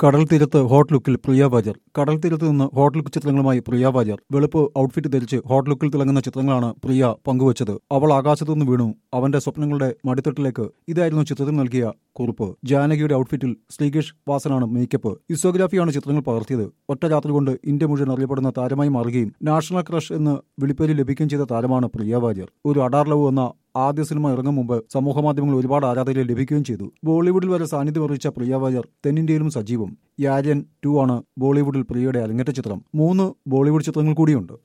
കടൽ തീരത്ത് ഹോട്ട് ലുക്കിൽ പ്രിയ വാര്യർ. കടൽ തീരത്ത് നിന്ന് ഹോട്ട് ലുക്ക് ചിത്രങ്ങളുമായി പ്രിയ വാര്യർ. വെളുപ്പ് ഔട്ട്ഫിറ്റ് ധരിച്ച് ഹോട്ട് ലുക്കിൽ തിളങ്ങുന്ന ചിത്രങ്ങളാണ് പ്രിയ പങ്കുവച്ചത്. അവൾ ആകാശത്തുനിന്ന് വീണു അവന്റെ സ്വപ്നങ്ങളുടെ മടിത്തട്ടിലേക്ക്. ഇതായിരുന്നു ചിത്രത്തിൽ നൽകിയ കുറിപ്പ്. ജാനകിയുടെ ഔട്ട്ഫിറ്റിൽ ശ്രീകേഷ് വാസനാണ് മേക്കപ്പ്. ഇസോഗ്രാഫിയാണ് ചിത്രങ്ങൾ പകർത്തിയത്. ഒറ്റ രാത്രി കൊണ്ട് ഇന്ത്യ മുഴുവൻ അറിയപ്പെടുന്ന താരമായി മാറുകയും നാഷണൽ ക്രഷ് എന്ന് വിളിപ്പേര് ലഭിക്കുകയും ചെയ്ത താരമാണ് പ്രിയ വാര്യർ. ഒരു അഡാർ ലവ് എന്ന ആദ്യ സിനിമ ഇറങ്ങും മുമ്പ് സമൂഹമാധ്യമങ്ങളിൽ ഒരുപാട് ആരാധകരെ ലഭിക്കുകയും ചെയ്തു. ബോളിവുഡിൽ വരെ സാന്നിധ്യം അറിയിച്ച പ്രിയ വാര്യർ തെന്നിന്ത്യയിലും സജീവം. യാര്യൻ 2 ആണ് ബോളിവുഡിൽ പ്രിയയുടെ അരങ്ങേറ്റ ചിത്രം. 3 ബോളിവുഡ് ചിത്രങ്ങൾ കൂടിയുണ്ട്.